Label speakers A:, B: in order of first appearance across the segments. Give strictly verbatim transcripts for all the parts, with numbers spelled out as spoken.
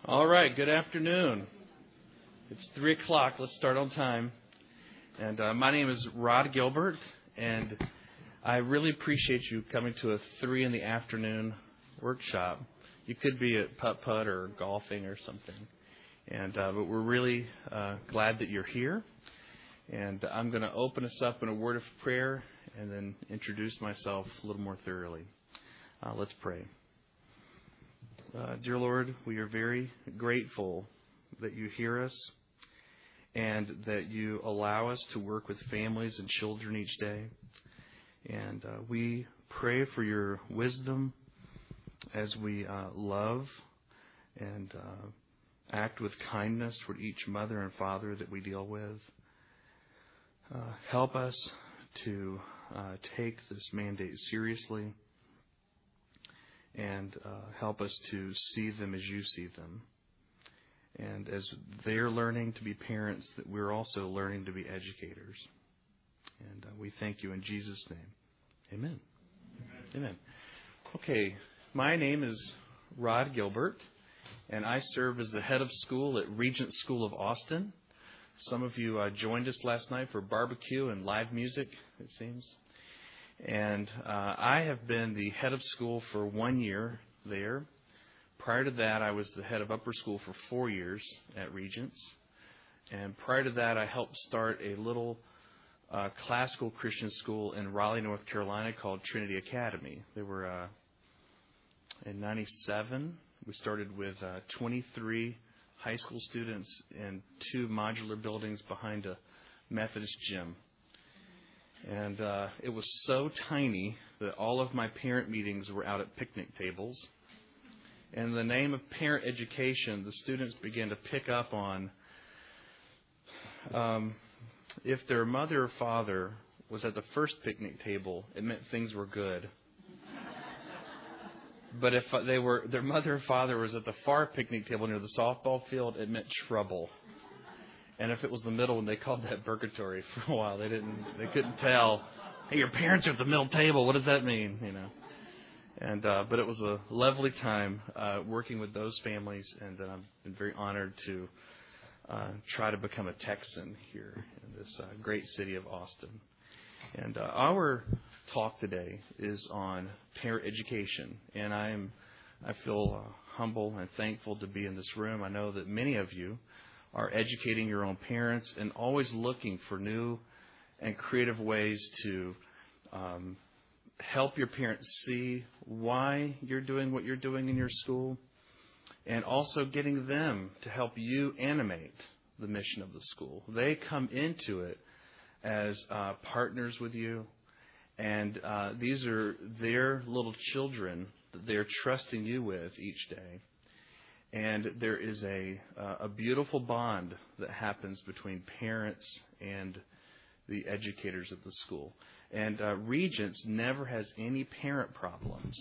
A: All right, good afternoon. It's three o'clock. Let's start on time. And uh, my name is Rod Gilbert, and I really appreciate you coming to a three in the afternoon workshop. You could be at putt-putt or golfing or something. And uh, but we're really uh, glad that you're here. And I'm going to open us up in a word of prayer and then introduce myself a little more thoroughly. Uh, let's pray. Uh, dear Lord, we are very grateful that you hear us and that you allow us to work with families and children each day. And uh, we pray for your wisdom as we uh, love and uh, act with kindness toward each mother and father that we deal with. Uh, help us to uh, take this mandate seriously. And uh, help us to see them as you see them. And as they're learning to be parents, that we're also learning to be educators. And uh, we thank you in Jesus' name. Amen. Amen. Amen. Okay, my name is Rod Gilbert, and I serve as the head of school at Regent School of Austin. Some of you uh, joined us last night for barbecue and live music, it seems. And uh, I have been the head of school for one year there. Prior to that, I was the head of upper school for four years at Regents. And prior to that, I helped start a little uh, classical Christian school in Raleigh, North Carolina called Trinity Academy. They were uh, in ninety-seven. We started with uh, twenty-three high school students in two modular buildings behind a Methodist gym. And uh, it was so tiny that all of my parent meetings were out at picnic tables. And in the name of parent education, the students began to pick up on um, if their mother or father was at the first picnic table, it meant things were good. But if they were, their mother or father was at the far picnic table near the softball field, it meant trouble. And if it was the middle one, they called that purgatory for a while. They didn't, they couldn't tell. Hey, your parents are at the middle table. What does that mean? You know. And uh, but it was a lovely time uh, working with those families, and uh, I've been very honored to uh, try to become a Texan here in this uh, great city of Austin. And uh, our talk today is on parent education, and I am I feel uh, humble and thankful to be in this room. I know that many of you are educating your own parents and always looking for new and creative ways to um, help your parents see why you're doing what you're doing in your school, and also getting them to help you animate the mission of the school. They come into it as uh, partners with you, and uh, these are their little children that they're trusting you with each day. And there is a uh, a beautiful bond that happens between parents and the educators at the school. And uh, Regents never has any parent problems.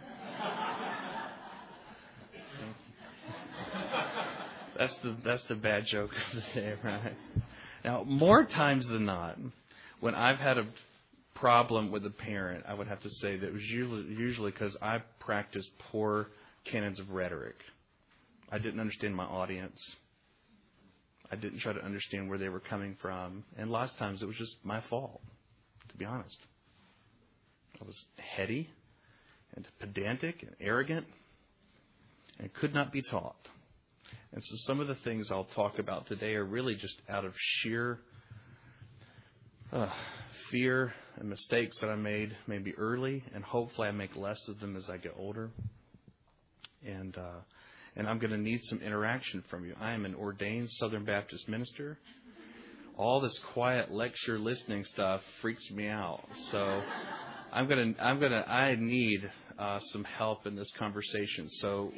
A: That's the that's the bad joke of the day, right? Now, more times than not, when I've had a problem with a parent, I would have to say that it was usually usually because I practiced poor canons of rhetoric. I didn't understand my audience. I didn't try to understand where they were coming from. And lots of times it was just my fault, to be honest. I was heady and pedantic and arrogant and could not be taught. And so some of the things I'll talk about today are really just out of sheer uh, fear and mistakes that I made maybe early, and hopefully I make less of them as I get older. And uh And I'm going to need some interaction from you. I am an ordained Southern Baptist minister. All this quiet lecture listening stuff freaks me out. So I'm going to, I'm going to, I need uh, some help in this conversation. So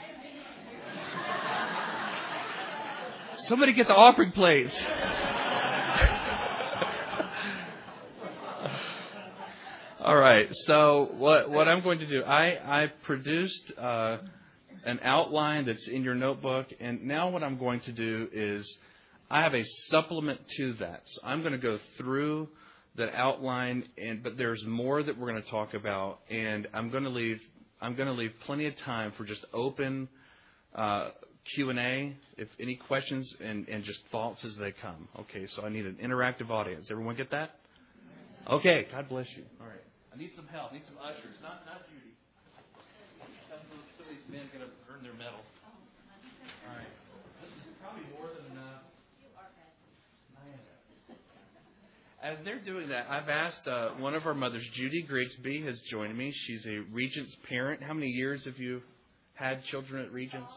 A: somebody get the offering plates. All right. So what what I'm going to do, I I produced. Uh, an outline that's in your notebook, and now what I'm going to do is I have a supplement to that. So I'm going to go through the outline, and but there's more that we're going to talk about, and I'm going to leave I'm going to leave plenty of time for just open uh, Q and A, if any questions and, and just thoughts as they come. Okay, so I need an interactive audience. Everyone get that? Okay, God bless you. All right. I need some help. I need some ushers. Not not Judy. Some of these men are going to earn their medal. All right. This is probably more than enough. As they're doing that, I've asked uh, one of our mothers, Judy Grigsby, has joined me. She's a Regents parent. How many years have you had children at Regents?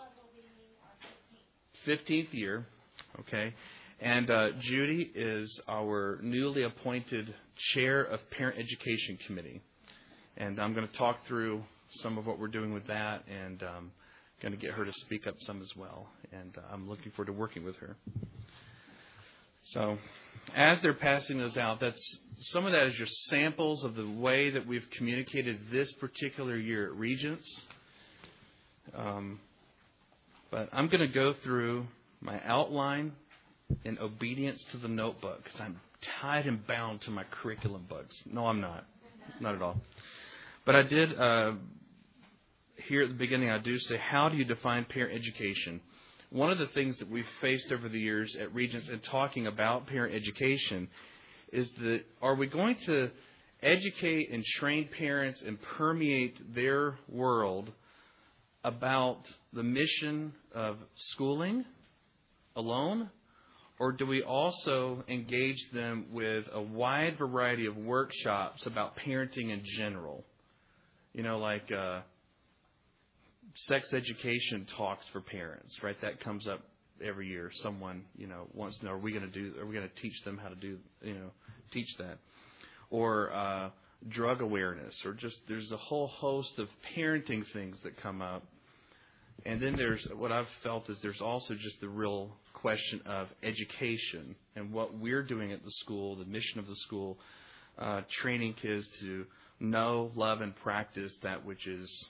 A: fifteenth year. Okay. And uh, Judy is our newly appointed chair of Parent Education Committee. And I'm going to talk through some of what we're doing with that, and um, going to get her to speak up some as well. And uh, I'm looking forward to working with her. So as they're passing those out, that's some of that is just samples of the way that we've communicated this particular year at Regents. Um, but I'm going to go through my outline in obedience to the notebook because I'm tied and bound to my curriculum books. No, I'm not. Not at all. But I did, uh, here at the beginning, I do say, how do you define parent education? One of the things that we've faced over the years at Regents in talking about parent education is that are we going to educate and train parents and permeate their world about the mission of schooling alone? Or do we also engage them with a wide variety of workshops about parenting in general? You know, like uh, sex education talks for parents, right? That comes up every year. Someone, you know, wants to know, are we going to do? Are we going to teach them how to do? You know, teach that, or uh, drug awareness, or just there's a whole host of parenting things that come up. And then there's what I've felt is there's also just the real question of education and what we're doing at the school, the mission of the school, uh, training kids to know, love, and practice that which is,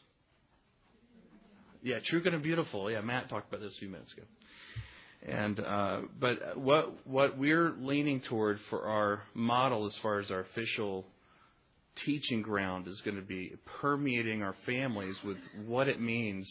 A: yeah, true, good, and beautiful. Yeah, Matt talked about this a few minutes ago. And uh, but what what we're leaning toward for our model as far as our official teaching ground is going to be permeating our families with what it means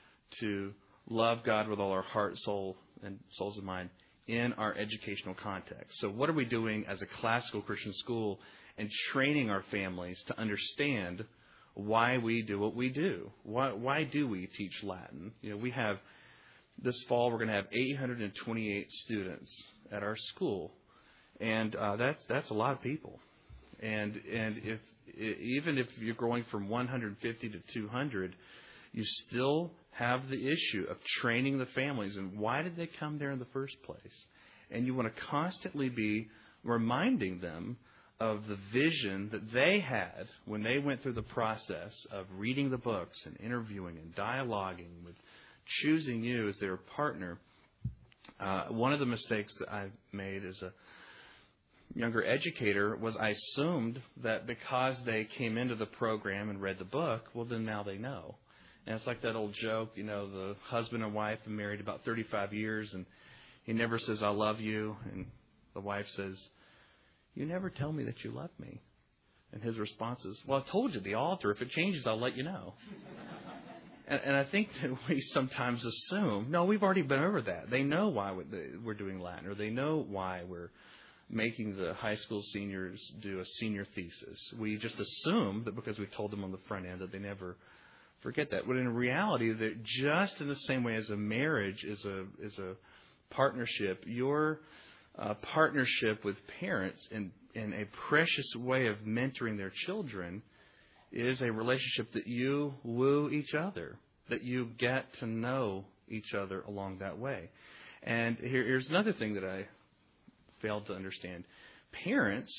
A: to love God with all our heart, soul, and souls of mind in our educational context. So what are we doing as a classical Christian school and training our families to understand why we do what we do? Why, why do we teach Latin? You know, we have, this fall, we're going to have eight hundred twenty-eight students at our school. And uh, that's that's a lot of people. And and if even if you're going from one hundred fifty to two hundred, you still have the issue of training the families and why did they come there in the first place. And you want to constantly be reminding them of the vision that they had when they went through the process of reading the books and interviewing and dialoguing with choosing you as their partner. Uh, one of the mistakes that I made as a younger educator was I assumed that because they came into the program and read the book, well, then now they know. And it's like that old joke, you know, the husband and wife have been married about thirty-five years, and he never says, I love you. And the wife says, you never tell me that you love me. And his response is, well, I told you at the altar. If it changes, I'll let you know. and, and I think that we sometimes assume, no, we've already been over that. They know why we're doing Latin, or they know why we're making the high school seniors do a senior thesis. We just assume that because we told them on the front end that they never forget that. But in reality, that just in the same way as a marriage is a is a partnership, your uh, partnership with parents in, in a precious way of mentoring their children is a relationship that you woo each other, that you get to know each other along that way. And here, here's another thing that I failed to understand. Parents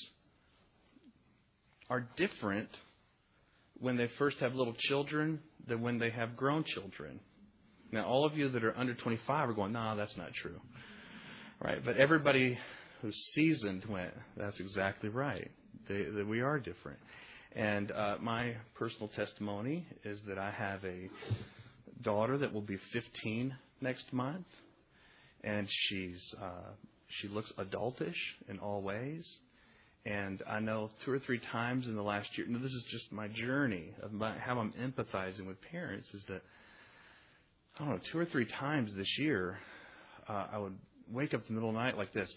A: are different when they first have little children than when they have grown children. Now, all of you that are under twenty-five are going, no, that's not true. Right? But everybody who's seasoned went, that's exactly right. They, that we are different. And uh, my personal testimony is that I have a daughter that will be fifteen next month. And she's uh, she looks adultish in all ways. And I know two or three times in the last year, now this is just my journey of my, how I'm empathizing with parents, is that I don't know, two or three times this year, uh, I would wake up in the middle of the night like this.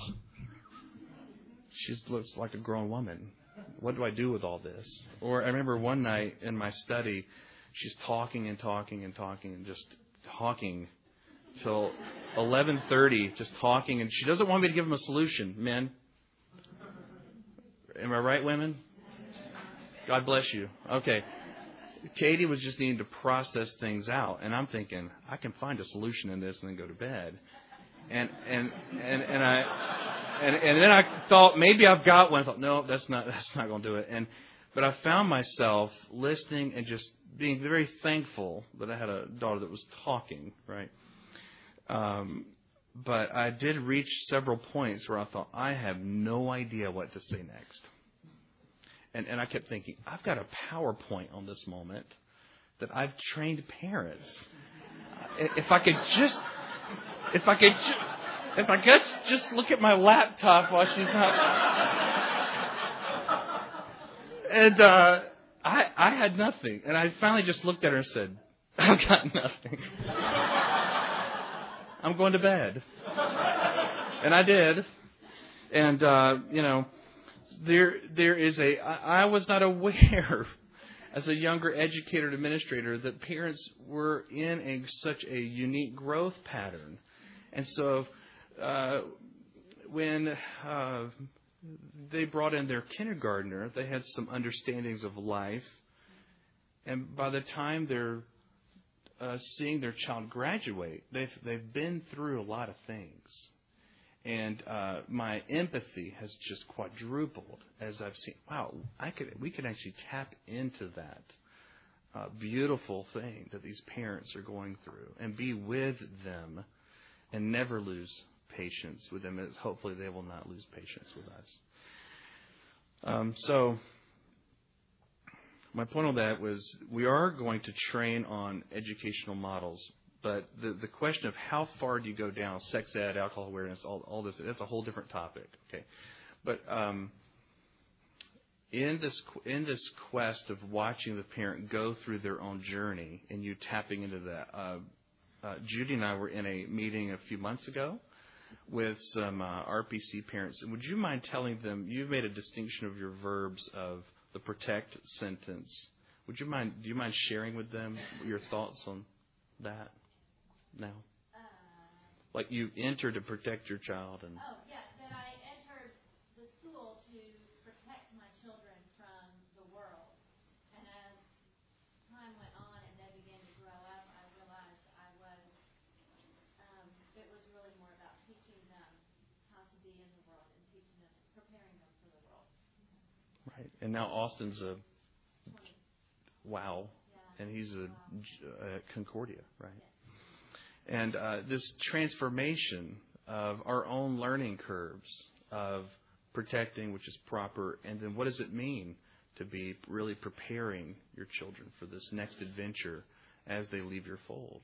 A: She looks like a grown woman. What do I do with all this? Or I remember one night in my study, she's talking and talking and talking and just talking till eleven thirty, just talking. And she doesn't want me to give them a solution, men. Am I right, women? God bless you. Okay. Katie was just needing to process things out. And I'm thinking, I can find a solution in this and then go to bed. And and and, and I... And, and then I thought maybe I've got one. I thought, no, that's not that's not going to do it. And but I found myself listening and just being very thankful that I had a daughter that was talking, right? Um, but I did reach several points where I thought, I have no idea what to say next. And and I kept thinking, I've got a PowerPoint on this moment that I've trained parents. If I could just, if I could just. If I could just look at my laptop while she's not... And uh, I I had nothing. And I finally just looked at her and said, I've got nothing. I'm going to bed. And I did. And, uh, you know, there there is a... I, I was not aware as a younger educator and administrator that parents were in a such a unique growth pattern. And so... Uh, when uh, they brought in their kindergartner, they had some understandings of life. And by the time they're uh, seeing their child graduate, they've they've been through a lot of things. And uh, my empathy has just quadrupled as I've seen, wow, I could we could actually tap into that uh, beautiful thing that these parents are going through and be with them and never lose patience with them, as hopefully they will not lose patience with us. Um, so my point on that was we are going to train on educational models, but the, the question of how far do you go down, sex ed, alcohol awareness, all, all this, that's a whole different topic. Okay, but um, in this in this quest of watching the parent go through their own journey and you tapping into that, uh, uh, Judy and I were in a meeting a few months ago with some uh, R P C parents. And would you mind telling them, you've made a distinction of your verbs of the protect sentence. Would you mind, do you mind sharing with them your thoughts on that now? Uh, like you enter to protect your child. And
B: oh, yeah, that I entered the school to protect my children from the world. And as time went on and they began to grow up, I realized I was Um, it was really more about teaching them how to be in the world and teaching them, preparing them for the world.
A: Right. And now Austin's a
B: twenty
A: wow,
B: yeah.
A: and he's a,
B: wow.
A: a Concordia, right?
B: Yes.
A: And uh, this transformation of our own learning curves of protecting, which is proper, and then what does it mean to be really preparing your children for this next adventure as they leave your fold?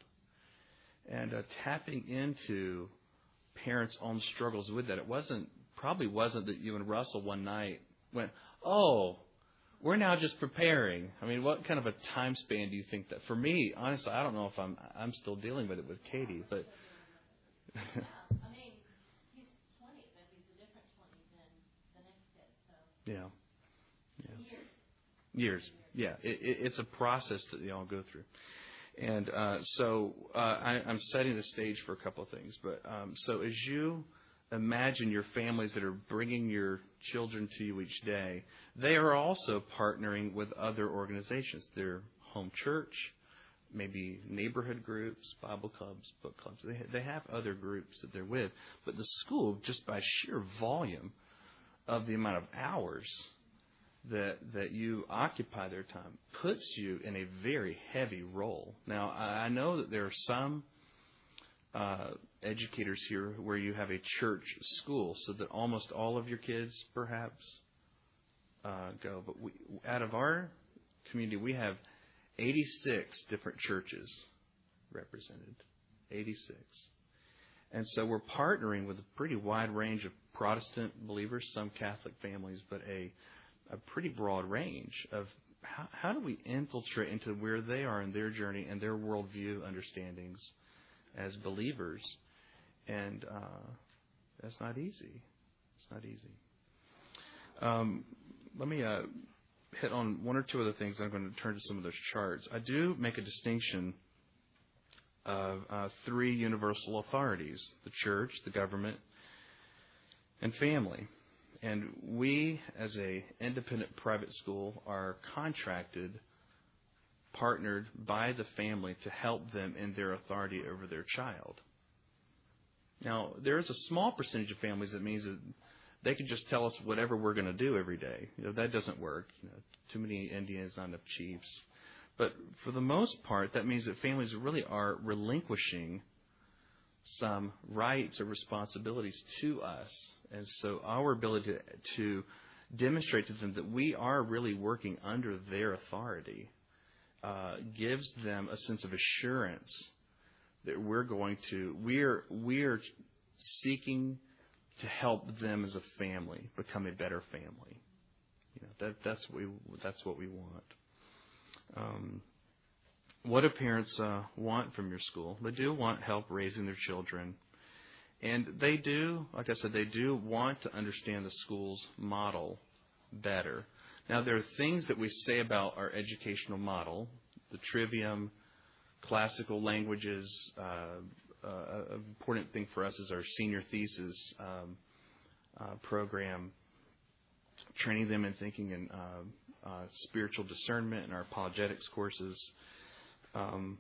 A: And uh, tapping into parents' own struggles with that. It wasn't, probably wasn't that you and Russell one night went, oh, we're now just preparing. I mean, what kind of a time span do you think that? For me, honestly, I don't know if I'm I'm still dealing with it with Katie, but.
B: Yeah, I mean, he's twenty, but he's a different twenty than the next kid. So.
A: Yeah. Yeah.
B: Years.
A: Years. Yeah. It, it, it's a process that they all go through. And uh, so uh, I, I'm setting the stage for a couple of things. But um, so as you imagine your families that are bringing your children to you each day, they are also partnering with other organizations. Their home church, maybe neighborhood groups, Bible clubs, book clubs. They they have other groups that they're with. But the school, just by sheer volume of the amount of hours that that you occupy their time, puts you in a very heavy role. Now, I know that there are some uh, educators here where you have a church school, so that almost all of your kids perhaps uh, go. But we, out of our community, we have eighty-six different churches represented. eighty-six. And so we're partnering with a pretty wide range of Protestant believers, some Catholic families, but a a pretty broad range of how, how do we infiltrate into where they are in their journey and their worldview understandings as believers? And uh, that's not easy. It's not easy. Um, let me uh, hit on one or two other things. I'm going to turn to some of those charts. I do make a distinction of uh, three universal authorities: the church, the government, and family. And we, as a independent private school, are contracted, partnered by the family to help them in their authority over their child. Now, there is a small percentage of families that means that they can just tell us whatever we're going to do every day. You know, that doesn't work. You know, too many Indians, not enough chiefs. But for the most part, that means that families really are relinquishing some rights or responsibilities to us. And so our ability to, to demonstrate to them that we are really working under their authority uh, gives them a sense of assurance that we're going to, we're, we're seeking to help them as a family become a better family. You know, that, that's what we, that's what we want. Um, what do parents uh, want from your school? They do want help raising their children. And they do, like I said, they do want to understand the school's model better. Now, there are things that we say about our educational model, the trivium, classical languages. Uh, uh, an important thing for us is our senior thesis um, uh, program, training them in thinking and uh, uh, spiritual discernment in our apologetics courses. Um,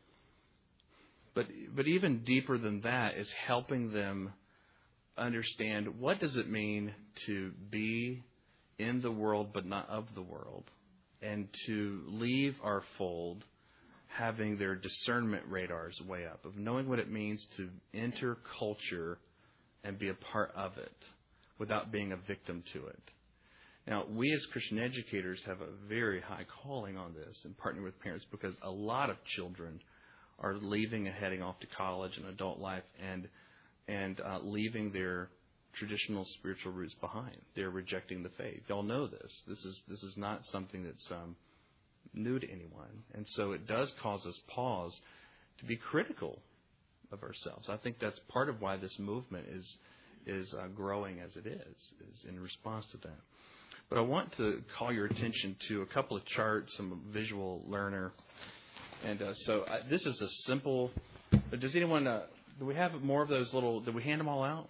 A: but but even deeper than that is helping them understand what does it mean to be in the world but not of the world, and to leave our fold having their discernment radars way up, of knowing what it means to enter culture and be a part of it without being a victim to it. Now, we as Christian educators have a very high calling on this and partnering with parents, because a lot of children are leaving and heading off to college and adult life and and uh, leaving their traditional spiritual roots behind. They're rejecting the faith. Y'all know this. This is this is not something that's um, new to anyone. And so it does cause us pause to be critical of ourselves. I think that's part of why this movement is is uh, growing as it is, is in response to that. But I want to call your attention to a couple of charts. I'm a visual learner. And uh, so I, this is a simple... Does anyone... Uh, do we have more of those little... Did we hand them all out?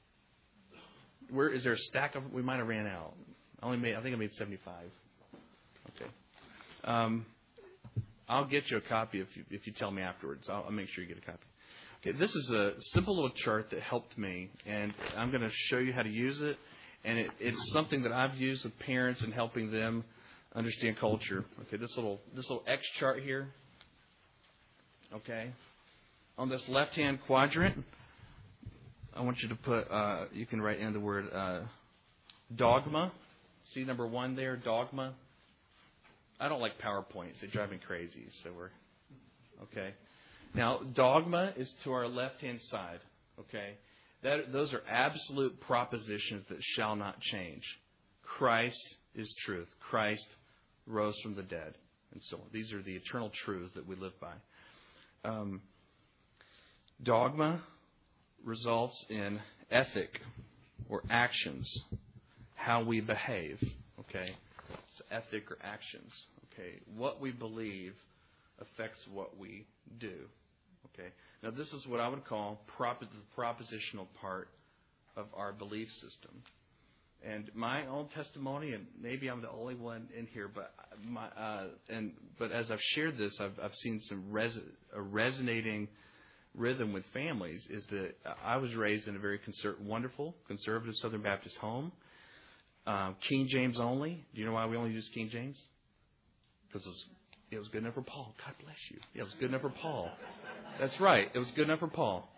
A: Where is there a stack of... We might have ran out. I only made... I think I made seventy-five. Okay. Um, I'll get you a copy if you, if you tell me afterwards. I'll, I'll make sure you get a copy. Okay, this is a simple little chart that helped me, and I'm going to show you how to use it. And it, it's something that I've used with parents and helping them understand culture. Okay, this little this little X chart here. Okay, on this left-hand quadrant, I want you to put. Uh, you can write in the word uh, dogma. See number one there, dogma. I don't like PowerPoints; they drive me crazy. So we're okay. Now, dogma is to our left-hand side. Okay. That, those are absolute propositions that shall not change. Christ is truth. Christ rose from the dead, and so on. These are the eternal truths that we live by. Um, dogma results in ethic or actions, how we behave. Okay, so ethic or actions. Okay, what we believe affects what we do. Okay. Now, this is what I would call prop- the propositional part of our belief system. And my own testimony, and maybe I'm the only one in here, but my uh, and but as I've shared this, I've I've seen some res- a resonating rhythm with families. Is that I was raised in a very conser- wonderful conservative Southern Baptist home, uh, King James only. Do you know why we only use King James? Because it was, it was good enough for Paul. God bless you. It was good enough for Paul. That's right. It was good enough for Paul.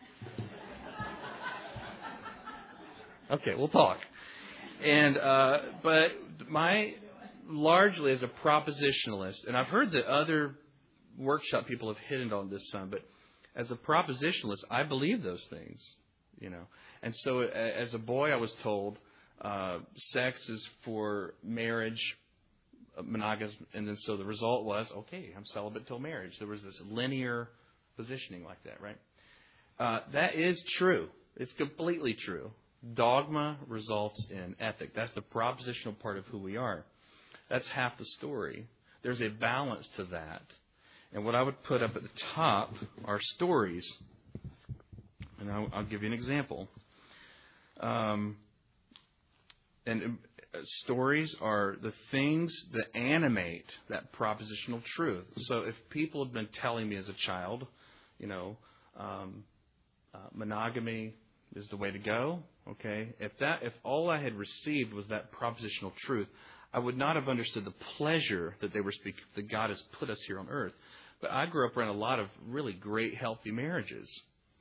A: Okay, we'll talk. And uh, but my largely as a propositionalist, and I've heard that other workshop people have hit on this some, but as a propositionalist, I believe those things, you know. And so as a boy, I was told uh, sex is for marriage monogamous, and then so the result was, okay, I'm celibate till marriage. There was this linear positioning like that, right? Uh, that is true. It's completely true. Dogma results in ethic. That's the propositional part of who we are. That's half the story. There's a balance to that. And what I would put up at the top are stories. And I'll, I'll give you an example. Um, and uh, stories are the things that animate that propositional truth. So if people have been telling me as a child, you know, um, uh, monogamy is the way to go, okay? If that, if all I had received was that propositional truth, I would not have understood the pleasure that they were speaking, that God has put us here on earth. But I grew up around a lot of really great, healthy marriages.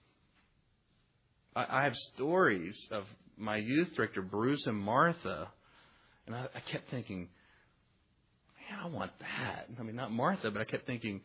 A: I, I have stories of my youth director, Bruce and Martha, and I, I kept thinking, man, I want that. I mean, not Martha, but I kept thinking,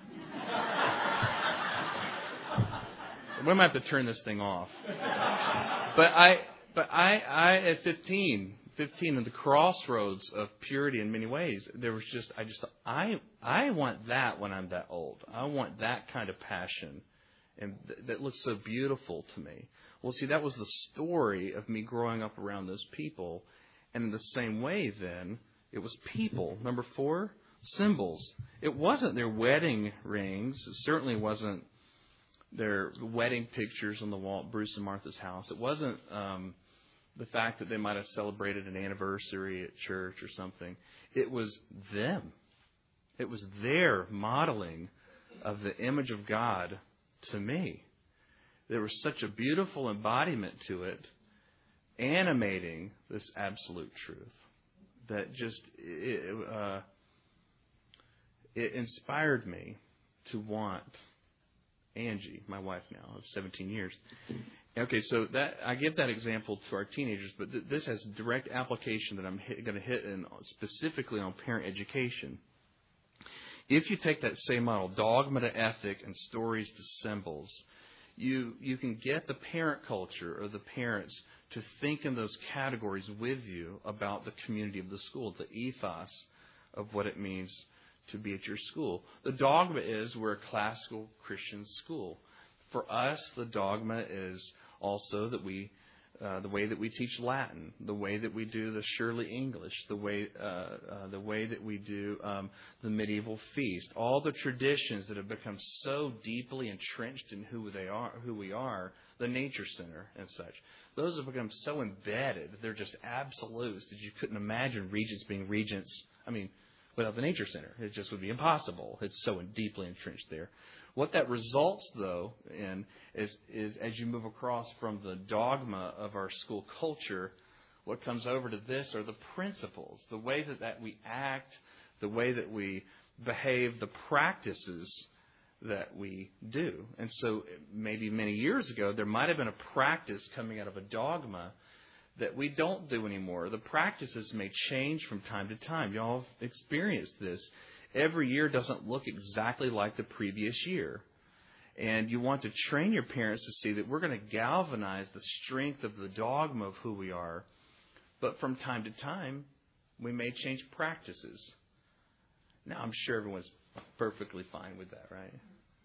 A: we might have to turn this thing off. But I, but I, I at fifteen, fifteen, at the crossroads of purity in many ways, there was just, I just, I, I want that when I'm that old. I want that kind of passion, and th- that looks so beautiful to me. Well, see, that was the story of me growing up around those people, and in the same way, then it was people. Number four, symbols. It wasn't their wedding rings. It certainly wasn't their wedding pictures on the wall at Bruce and Martha's house. It wasn't um, the fact that they might have celebrated an anniversary at church or something. It was them. It was their modeling of the image of God to me. There was such a beautiful embodiment to it, animating this absolute truth, that just it, uh, it inspired me to want Angie, my wife now of seventeen years. Okay, so that I give that example to our teenagers, but th- this has direct application that I'm hit, going to hit in specifically on parent education. If you take that same model, dogma to ethic and stories to symbols, you you can get the parent culture or the parents to think in those categories with you about the community of the school, the ethos of what it means to be at your school. The dogma is we're a classical Christian school. For us, the dogma is also that we, uh, the way that we teach Latin, the way that we do the Shirley English, the way, uh, uh, the way that we do um, the medieval feast, all the traditions that have become so deeply entrenched in who they are, who we are, the Nature Center and such. Those have become so embedded; they're just absolutes that you couldn't imagine regents being regents. I mean, without the Nature Center, it just would be impossible. It's so deeply entrenched there. What that results, though, in is, is as you move across from the dogma of our school culture, what comes over to this are the principles, the way that, that we act, the way that we behave, the practices that we do. And so maybe many years ago, there might have been a practice coming out of a dogma that we don't do anymore. The practices may change from time to time. Y'all have experienced this. Every year doesn't look exactly like the previous year. And you want to train your parents to see that we're going to galvanize the strength of the dogma of who we are. But from time to time, we may change practices. Now, I'm sure everyone's perfectly fine with that, right?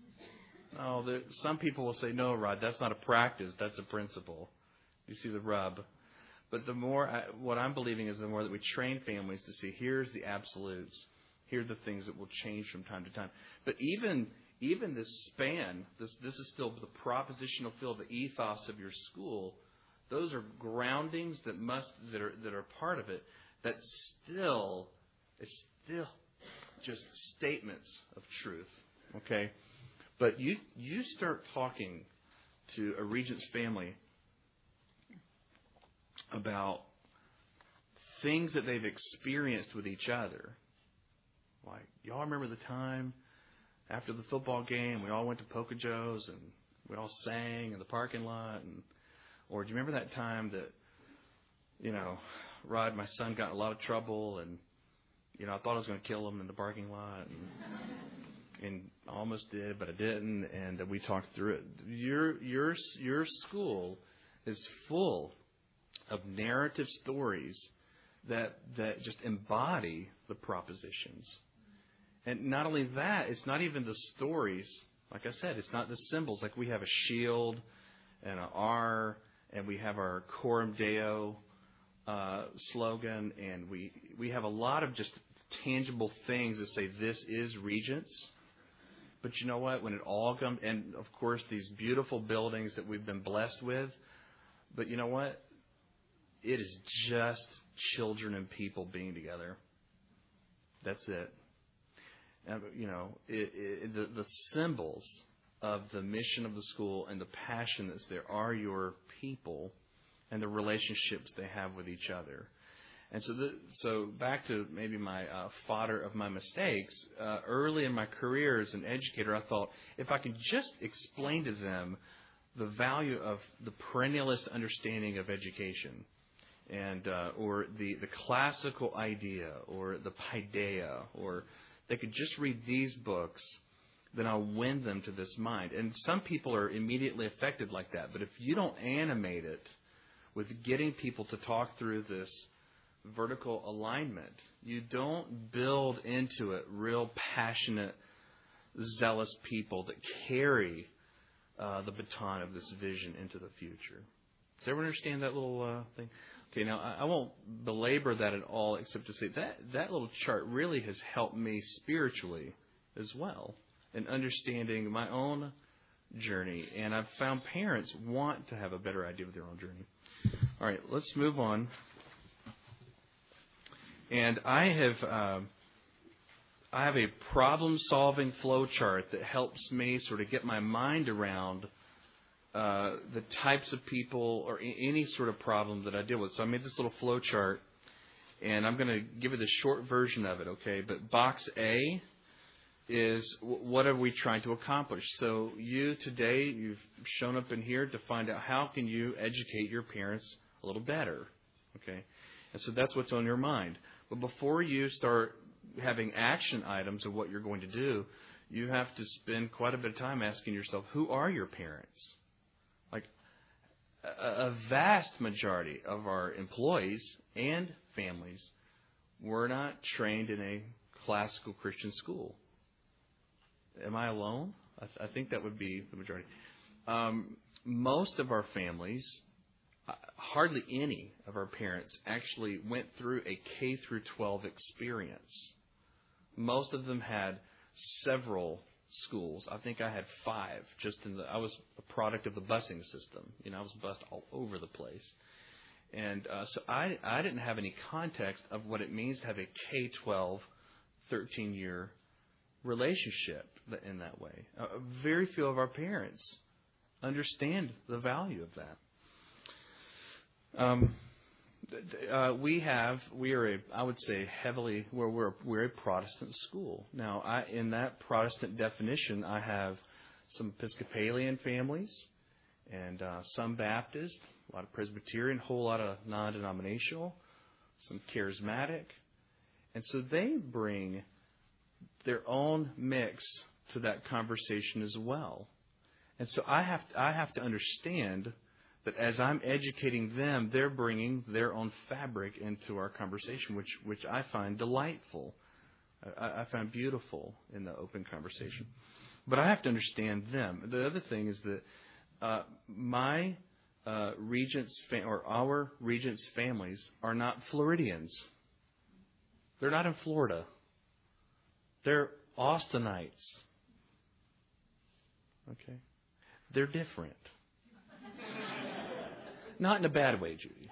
A: Oh, there, some people will say, no, Rod, that's not a practice. That's a principle. You see the rub. But the more, I, what I'm believing is the more that we train families to see, here's the absolutes. Here are the things that will change from time to time. But even even this span, this this is still the propositional field, the ethos of your school. Those are groundings that must that are that are part of it. That still is still just statements of truth. Okay, but you you start talking to a regent's family about things that they've experienced with each other. Like, y'all remember the time after the football game we all went to Poca Joe's and we all sang in the parking lot? And or do you remember that time that, you know, Rod, my son, got in a lot of trouble and, you know, I thought I was going to kill him in the parking lot and, and I almost did, but I didn't, and we talked through it. Your your your school is full of narrative stories that that just embody the propositions. And not only that, it's not even the stories. Like I said, it's not the symbols. Like we have a shield and an R, and we have our Coram Deo uh, slogan, and we we have a lot of just tangible things that say this is Regents. But you know what? When it all comes, and of course these beautiful buildings that we've been blessed with, but you know what? It is just children and people being together. That's it. And, you know, it, it, the, the symbols of the mission of the school and the passion that's there are your people and the relationships they have with each other. And so, the, so back to maybe my uh, fodder of my mistakes. Uh, early in my career as an educator, I thought if I could just explain to them the value of the perennialist understanding of education, and uh, or the, the classical idea, or the paideia, or they could just read these books, then I'll win them to this mind. And some people are immediately affected like that. But if you don't animate it with getting people to talk through this vertical alignment, you don't build into it real passionate, zealous people that carry uh, the baton of this vision into the future. Does everyone understand that little uh, thing? Okay, now I won't belabor that at all, except to say that that little chart really has helped me spiritually as well in understanding my own journey. And I've found parents want to have a better idea of their own journey. All right, let's move on. And I have uh, I have a problem-solving flow chart that helps me sort of get my mind around Uh, the types of people or any sort of problem that I deal with. So I made this little flow chart, and I'm going to give you the short version of it, okay? But box A is what are we trying to accomplish? So you today, you've shown up in here to find out how can you educate your parents a little better, okay? And so that's what's on your mind. But before you start having action items of what you're going to do, you have to spend quite a bit of time asking yourself, who are your parents? A vast majority of our employees and families were not trained in a classical Christian school. Am I alone? I, th- I think that would be the majority. Um, most of our families, uh, hardly any of our parents actually went through a K through twelve experience. Most of them had several schools. I think I had five. Just in the, I was a product of the busing system. You know, I was bused all over the place, and uh, so I I didn't have any context of what it means to have a K twelve, thirteen year relationship in that way. Uh, very few of our parents understand the value of that. Um, Uh, we have, we are a, I would say heavily, we're, we're, we're a Protestant school. Now, I, in that Protestant definition, I have some Episcopalian families and uh, some Baptist, a lot of Presbyterian, a whole lot of non-denominational, some charismatic. And so they bring their own mix to that conversation as well. And so I have to, I have to understand that as I'm educating them, they're bringing their own fabric into our conversation, which which I find delightful. I, I find beautiful in the open conversation. But I have to understand them. The other thing is that uh, my uh, Regents fam- or our Regents families are not Floridians. They're not in Florida. They're Austinites. Okay, they're different. Not in a bad way, Judy.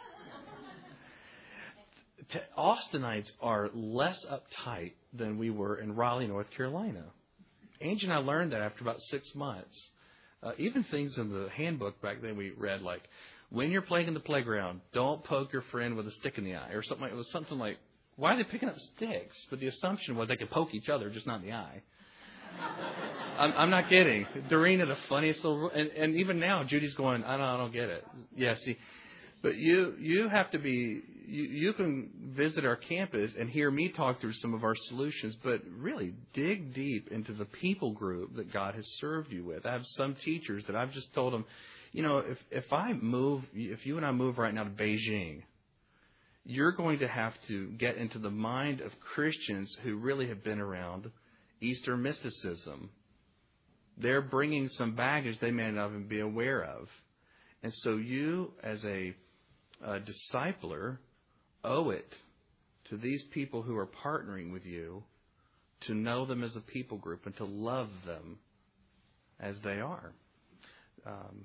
A: Austinites are less uptight than we were in Raleigh, North Carolina. Angie and I learned that after about six months. Uh, even things in the handbook back then we read, like, when you're playing in the playground, don't poke your friend with a stick in the eye, or something like, it was something like, why are they picking up sticks? But the assumption was they could poke each other, just not in the eye. I'm, I'm not kidding. Doreen, the funniest little, and, and even now, Judy's going, I don't, I don't get it. Yeah, see, but you, you have to be, you, you can visit our campus and hear me talk through some of our solutions, but really dig deep into the people group that God has served you with. I have some teachers that I've just told them, you know, if, if I move, if you and I move right now to Beijing, you're going to have to get into the mind of Christians who really have been around Eastern mysticism. They're bringing some baggage they may not even be aware of. And so you, as a, a discipler, owe it to these people who are partnering with you to know them as a people group and to love them as they are. Um,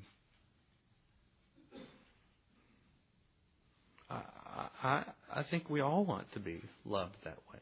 A: I, I, I think we all want to be loved that way.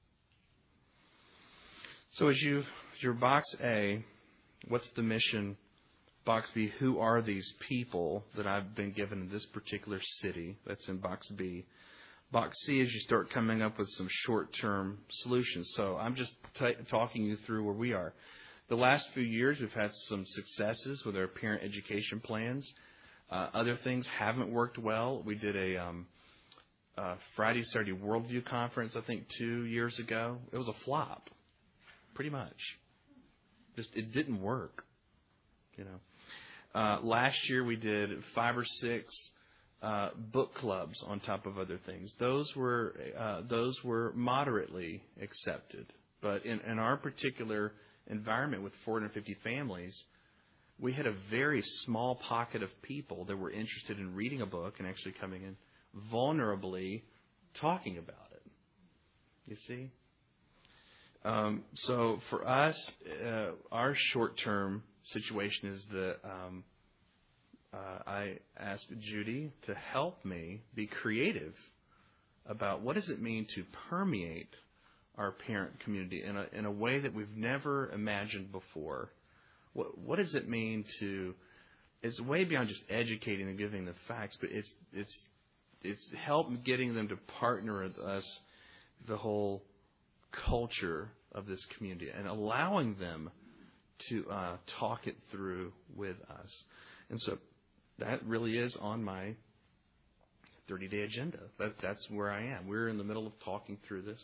A: So as you, your box A, what's the mission? Box B, who are these people that I've been given in this particular city? That's in box B. Box C is you start coming up with some short-term solutions. So I'm just t- talking you through where we are. The last few years, we've had some successes with our parent education plans. Uh, other things haven't worked well. We did a um, uh, Friday, Saturday Worldview conference, I think, two years ago. It was a flop, pretty much. Just it didn't work, you know. Uh, last year, we did five or six uh, book clubs on top of other things. Those were uh, those were moderately accepted, but in, in our particular environment with four hundred fifty families, we had a very small pocket of people that were interested in reading a book and actually coming in vulnerably talking about it. You see? Um, so for us, uh, our short-term situation is that um, uh, I asked Judy to help me be creative about what does it mean to permeate our parent community in a in a way that we've never imagined before. What what does it mean to? It's way beyond just educating and giving them facts, but it's it's it's help getting them to partner with us, the whole culture of this community, and allowing them to uh, talk it through with us. And so that really is on my thirty-day agenda. That that's where I am. We're in the middle of talking through this.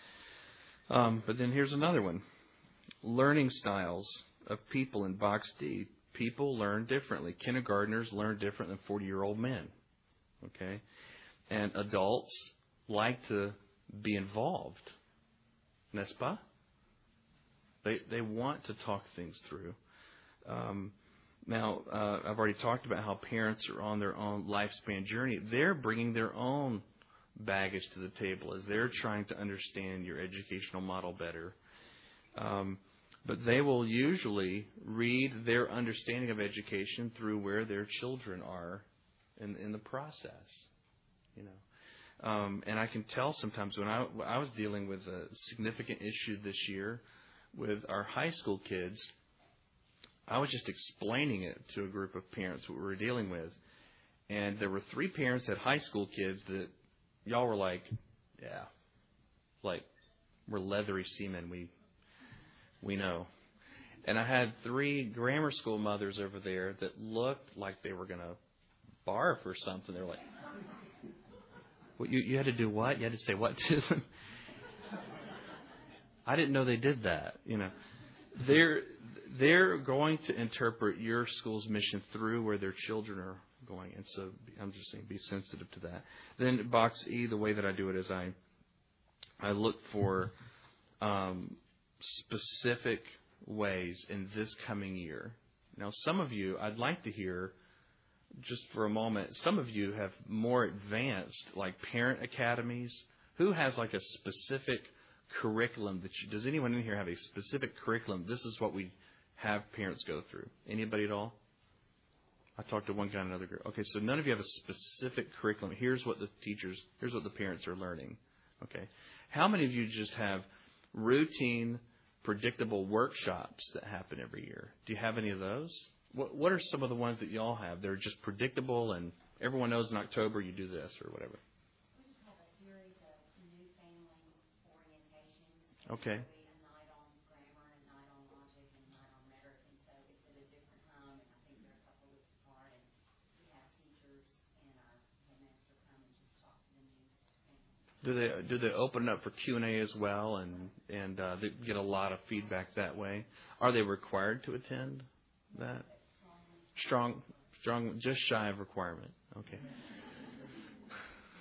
A: Um, but then here's another one. Learning styles of people in box D. People learn differently. Kindergartners learn different than forty-year-old men. Okay? And adults like to be involved. N'est-ce pas? They, they want to talk things through. Um, now, uh, I've already talked about how parents are on their own lifespan journey. They're bringing their own baggage to the table as they're trying to understand your educational model better. Um, but they will usually read their understanding of education through where their children are in, in the process. You know, um, and I can tell sometimes when I, I was dealing with a significant issue this year with our high school kids, I was just explaining it to a group of parents what we were dealing with. And there were three parents that had high school kids that y'all were like, yeah, like we're leathery seamen. We we know. And I had three grammar school mothers over there that looked like they were going to barf or something. They were like, well, you, you had to do what? You had to say what to them? I didn't know they did that. You know, they're they're going to interpret your school's mission through where their children are going, and so I'm just saying be sensitive to that. Then box E, the way that I do it is I I look for um, specific ways in this coming year. Now, some of you, I'd like to hear just for a moment. Some of you have more advanced, like parent academies. Who has like a specific curriculum that you, does anyone in here have a specific curriculum? This is what we have parents go through. Anybody at all? I talked to one guy in another group. Okay, so none of you have a specific curriculum. Here's what the teachers, here's what the parents are learning. Okay. How many of you just have routine, predictable workshops that happen every year? Do you have any of those? What What are some of the ones that y'all have? They're just predictable and everyone knows in October you do this or whatever.
B: We just have a series of new family orientations.
A: Okay.
B: A night on grammar, a night on logic, and a night on rhetoric. And so it's at a different time, and I think they're a couple weeks apart. And we have teachers and our headmaster come and just talk to the new families.
A: Do they do they open it up for Q and A as well, and and uh, they get a lot of feedback that way? Are they required to attend that? Strong, strong, just shy of requirement. Okay.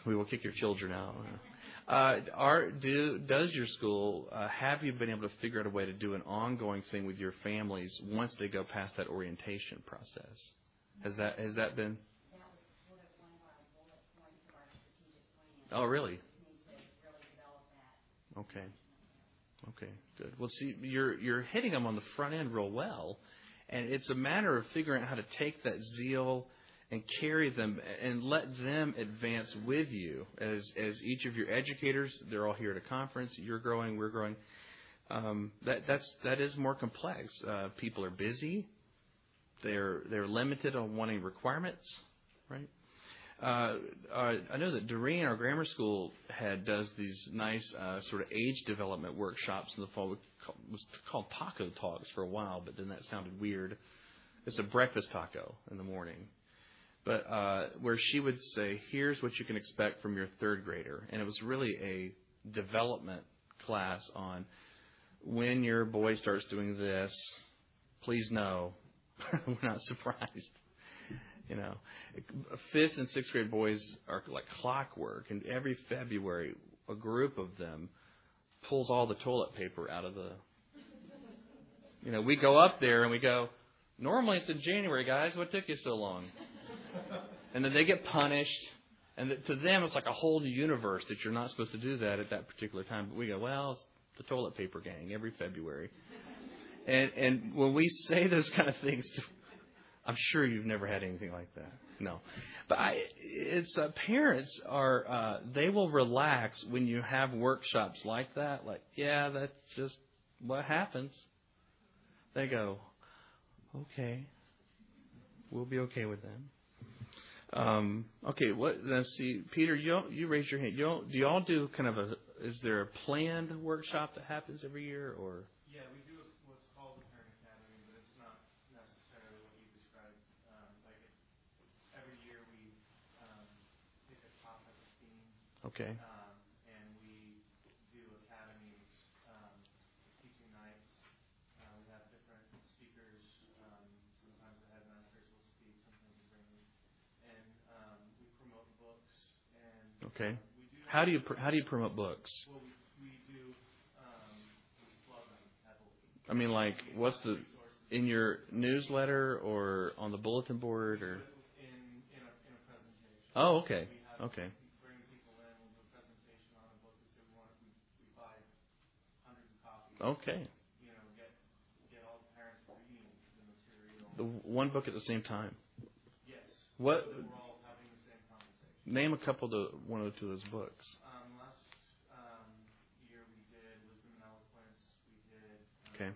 A: We will kick your children out. Uh, are, do, does your school, uh, have you been able to figure out a way to do an ongoing thing with your families once they go past that orientation process? Has that has that been?
B: That was sort of one of our bullet points of our strategic plan.
A: Oh, really?
B: We need to really develop that.
A: Okay. Okay, good. Well, see, you're you're hitting them on the front end real well, and it's a matter of figuring out how to take that zeal and carry them and let them advance with you as as each of your educators. They're all here at a conference. You're growing. We're growing. Um, that that's that is more complex. Uh, people are busy. They're they're limited on wanting requirements, right? Uh, uh, I know that Doreen, our grammar school, had does these nice uh, sort of age development workshops in the fall. It was called Taco Talks for a while, but then that sounded weird. It's a breakfast taco in the morning, but uh, where she would say, "Here's what you can expect from your third grader," and it was really a development class on when your boy starts doing this. Please know. We're not surprised. You know, fifth and sixth grade boys are like clockwork, and every February, a group of them pulls all the toilet paper out of the. You know, we go up there and we go. Normally it's in January, guys. What took you so long? And then they get punished, and to them it's like a whole new universe that you're not supposed to do that at that particular time. But we go, well, it's the toilet paper gang every February. And and when we say those kind of things, to, I'm sure you've never had anything like that. No, but I, it's uh, parents are uh, they will relax when you have workshops like that. Like, yeah, that's just what happens. They go, okay, we'll be okay with them. Um, okay, what? Let's see, Peter, you don't, you raised your hand. You don't, do y'all do kind of a? Is there a planned workshop that happens every year, or?
C: Yeah, we do what's called the Parent Academy, but it's not necessarily what you described. Um, like it, every year we um, pick a topic, a theme,
A: Okay.
C: um, and we do academies, um, teaching nights. Uh, we have different speakers. Um, sometimes the headmasters will speak, sometimes we bring them, and um, we promote books. And
A: Okay.
C: uh, we do.
A: How do you pr- how do you promote books?
C: Well, we we do. Um, we plug them heavily.
A: I mean, like, what's the in your newsletter or on the bulletin board or?
C: In in a in a presentation.
A: Oh, okay,
C: We have,
A: okay,
C: we bring people in. We'll do a presentation on a book. We say we want we, we buy hundreds of copies.
A: okay.
C: You know, get get all the parents reading the material.
A: The one book at the same time.
C: Yes.
A: What?
C: So that we're all having the same conversation.
A: Name a couple of the, one or two of those books.
C: Um, last um, year we did Wisdom and Eloquence. We did. Um,
A: Okay.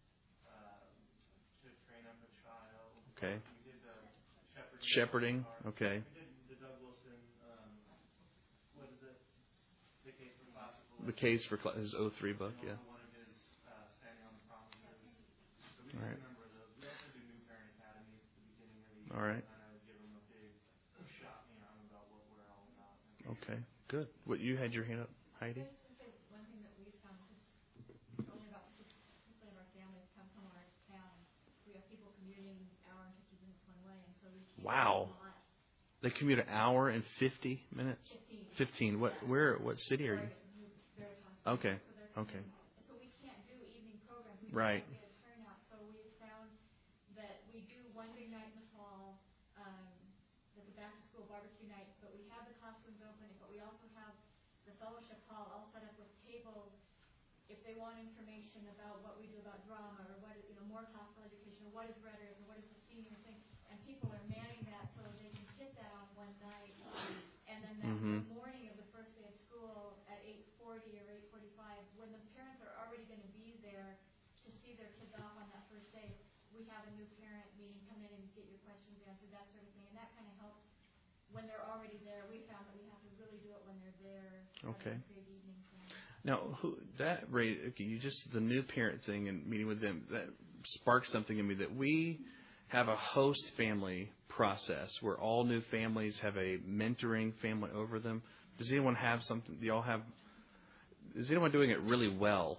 C: Uh, to train up a child.
A: Okay.
C: We did the shepherding.
A: Shepherding. Okay.
C: We did the Doug Wilson. Um, what is it? The Case for Classical.
A: The Case for Cla- his oh three book.
C: And
A: Yeah.
C: also one of his uh, Standing on the Promises. So we
A: All
C: did
A: right.
C: a number of those. We also do new parent academies at the beginning of the year.
A: All right.
C: Kind of give them a big shot, you know, about what we're all about.
A: Okay. Good. What you had your hand up, Heidi?
D: I was going to say one thing that we've found, because only about fifty percent of our families come from our town. We have people commuting an hour and fifty minutes one way, and so we can't.
A: Wow.
D: Not
A: They commute an hour and fifty minutes.
D: fifteen.
A: Fifteen. What? Where? What city are you?
D: Very
A: Okay.
D: So they're
A: Okay.
D: commuting. So we can't do evening programs. We
A: Right.
D: can't get a turnout. So we've found that we do one big night in the fall, um, that's a back to school barbecue night, but we have the classrooms open, but we also have the fellowship hall all set up with tables. If they want information about what we do about drama or what is, you know, more classical education or what is rhetoric or what is the senior thing, and people are manning that so that they can hit that on one night, and then that
A: Mhm.
D: the morning of the first day of school at eight forty or eight forty-five, when the parents are already going to be there to see their kids off on that first day, we have a new parent meeting, come in and get your questions answered, that sort of thing, and that kind of helps when they're already there. We found that we have to really do it when they're there.
A: Okay.
D: Create evening plans.
A: Now, who that rate? Okay, you just the new parent thing and meeting with them that sparked something in me that we have a host family process where all new families have a mentoring family over them. Does anyone have something? Do y'all have? Is anyone doing it really well?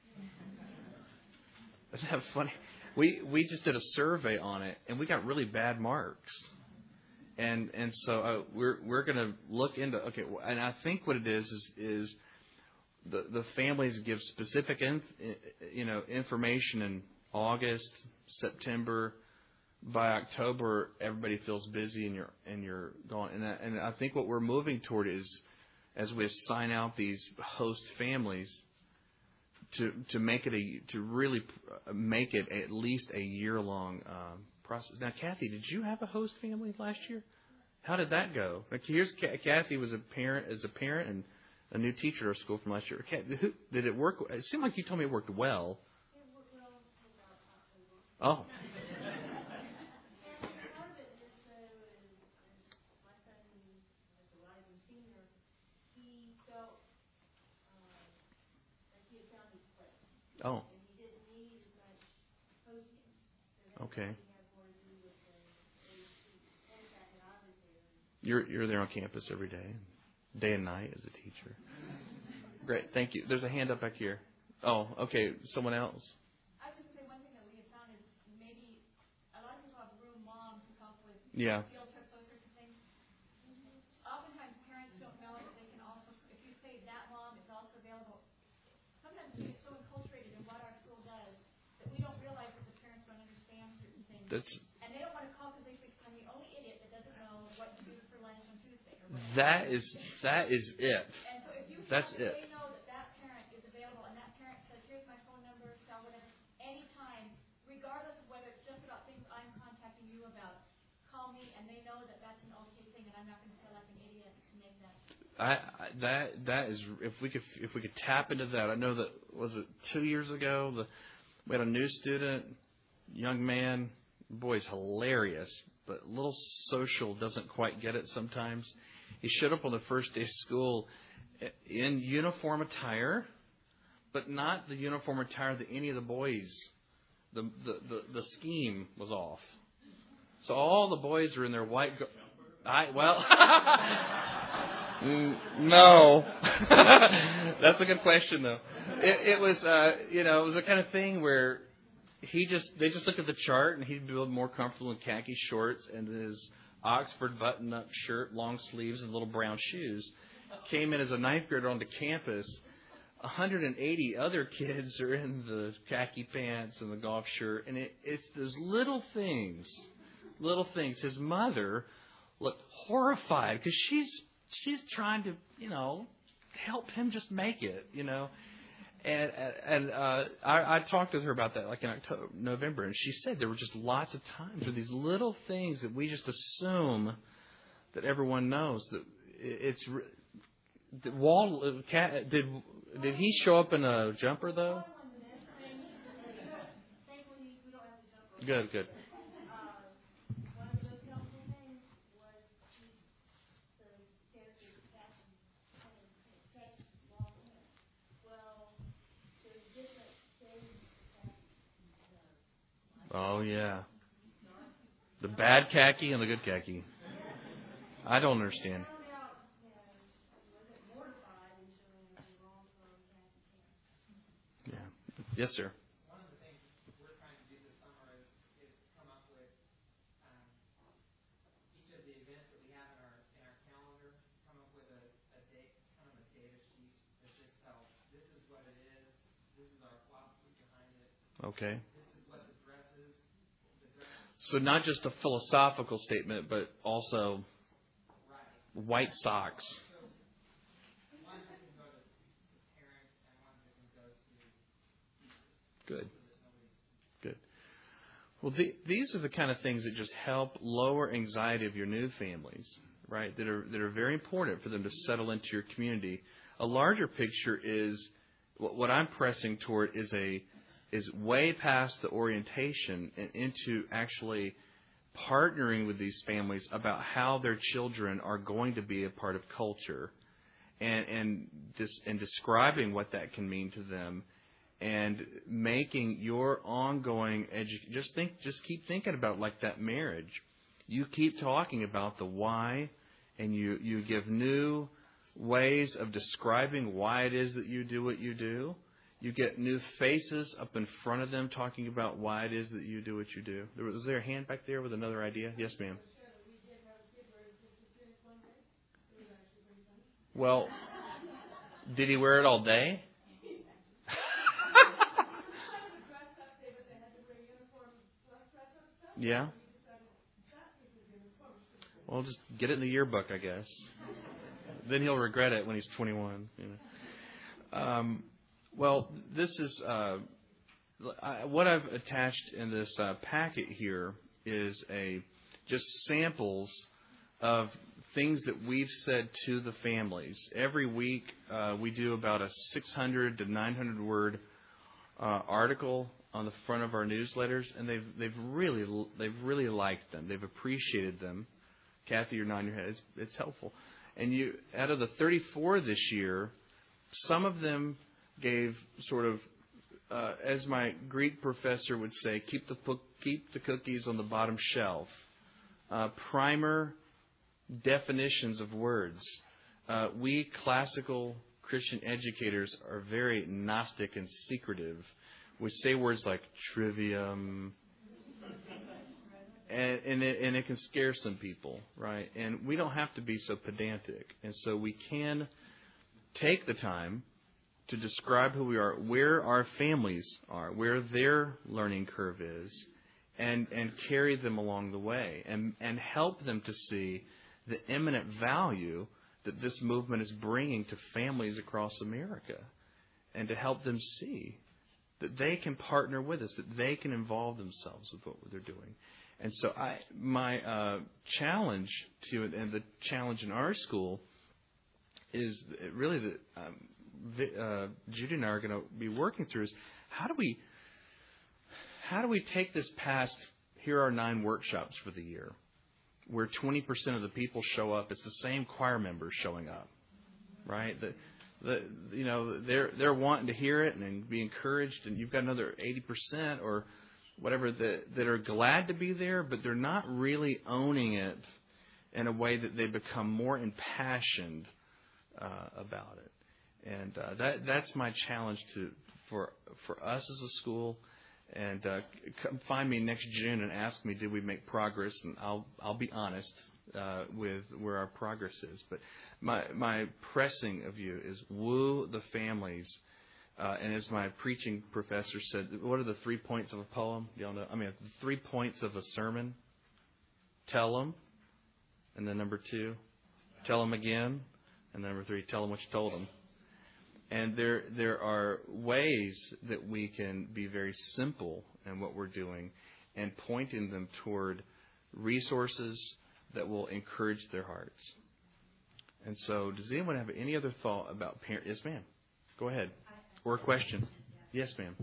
A: Isn't that funny? We we just did a survey on it and we got really bad marks. And and so uh, we're we're going to look into okay, and I think what it is is is the the families give specific in, you know information in August, September. By October, everybody feels busy and you're and you're going. And I, and I think what we're moving toward is, as we assign out these host families, to to make it a to really make it at least a year long um, process. Now, Kathy, did you have a host family last year? How did that go? Like, here's Kathy was a parent as a parent and a new teacher at our school from last year. Kathy, who, did it work? It seemed like you told me it worked well.
B: It worked well until about October.
A: Oh. Oh.
B: And he didn't need as much hosting.
A: Okay.
B: He had more to do with the, the fact that I was there.
A: You're you're there on campus every day, day and night as a teacher. Great, thank you. There's a hand up back here. Oh, okay. Someone else.
D: I was just going to say one thing that we have found is maybe a lot of people have room moms who come up with
A: Yeah.
D: field trips, those sorts of things. Oftentimes parents don't know that they can also, if you say that mom is also available, sometimes we get so enculturated in what our school does that we don't realize that the parents don't understand certain things.
A: That's
D: and they don't want to call because they think I'm the only idiot that doesn't know what to do for lunch on Tuesday. Or whatever.
A: that is that is it.
D: And so if you
A: That's
D: find that
A: it.
D: they know that that parent is available and that parent says, here's my phone number, cell, whatever, anytime, regardless of whether it's just about things I'm contacting you about, call me and they know that that's an okay thing and I'm not going to feel like an idiot to make that.
A: I, I that that is if we could if we could tap into that. I know that was it two years ago. The we had a new student, young man, boy's hilarious, but a little social, doesn't quite get it sometimes. He showed up on the first day of school in uniform attire, but not the uniform attire that any of the boys. The the the, the scheme was off. So all the boys are in their white. Go- I well. No. That's a good question, though. It, it was, uh, you know, it was the kind of thing where he just, they just looked at the chart and he'd be more comfortable in khaki shorts and his Oxford button-up shirt, long sleeves, and little brown shoes. Came in as a ninth grader onto campus. one hundred eighty other kids are in the khaki pants and the golf shirt. And it, it's those little things, little things. His mother looked horrified because she's, She's trying to, you know, help him just make it, you know. And and uh, I, I talked with her about that like in October, November, and she said there were just lots of times where these little things that we just assume that everyone knows that it's. Did Wall did did he show up in a jumper though? Good, good. Oh, yeah. The bad khaki and the good khaki. I don't understand. Yeah. Yes, sir.
E: One of the things we're trying to do this summer is, is come up with um, each of the events that we have in our in our calendar, come up with a, a date, kind of a data sheet that just tells this is what it is, this is our philosophy behind it.
A: Okay.
E: So
A: not just a philosophical statement, but also
E: right.
A: white socks.
E: So one that can go to parents and one that can go to teachers.
A: Good. Good. Well, the, these are the kind of things that just help lower anxiety of your new families, right? That are that are very important for them to settle into your community. A larger picture is what, what I'm pressing toward is a is way past the orientation and into actually partnering with these families about how their children are going to be a part of culture, and and dis, and describing what that can mean to them, and making your ongoing edu- just think just keep thinking about like that marriage. You keep talking about the why, and you you give new ways of describing why it is that you do what you do. You get new faces up in front of them talking about why it is that you do what you do. There was, was there a hand back there with another idea? Yes, ma'am. Well, did he wear it all day? Yeah. Well, just get it in the yearbook, I guess. Then he'll regret it when he's twenty-one. You know. Um, well, this is uh, I, what I've attached in this uh, packet here is a just samples of things that we've said to the families. Every week uh, we do about a six hundred to nine hundred word uh, article on the front of our newsletters, and they've they've really they've really liked them. They've appreciated them. Kathy, you're nodding your head. It's, it's helpful. And you, out of the thirty-four this year, some of them gave sort of, uh, as my Greek professor would say, keep the keep the cookies on the bottom shelf. Uh, primer definitions of words. Uh, we classical Christian educators are very Gnostic and secretive. We say words like trivium, and, and, it, and it can scare some people, right? And we don't have to be so pedantic. And so we can take the time to describe who we are, where our families are, where their learning curve is, and, and carry them along the way, and, and help them to see the eminent value that this movement is bringing to families across America, and to help them see that they can partner with us, that they can involve themselves with what they're doing. And so I, my uh, challenge to it, and the challenge in our school, is really that um, uh, Judy and I are going to be working through is how do we how do we take this past, here are nine workshops for the year, where twenty percent of the people show up. It's the same choir members showing up, right? The, the you know they're they're wanting to hear it and, and be encouraged, and you've got another eighty percent or whatever that that are glad to be there, but they're not really owning it in a way that they become more impassioned uh, about it. And uh, that that's my challenge to for for us as a school. And uh, come find me next June and ask me, did we make progress? And I'll I'll be honest uh, with where our progress is. But my my pressing of you is woo the families. Uh, and as my preaching professor said, what are the three points of a poem? Y'all know? I mean, the three points of a sermon. Tell them, and then number two, tell them again, and number three, tell them what you told them. And there there are ways that we can be very simple in what we're doing and pointing them toward resources that will encourage their hearts. And so does anyone have any other thought about parent? Yes, ma'am. Go ahead. Or a question. Yes, ma'am.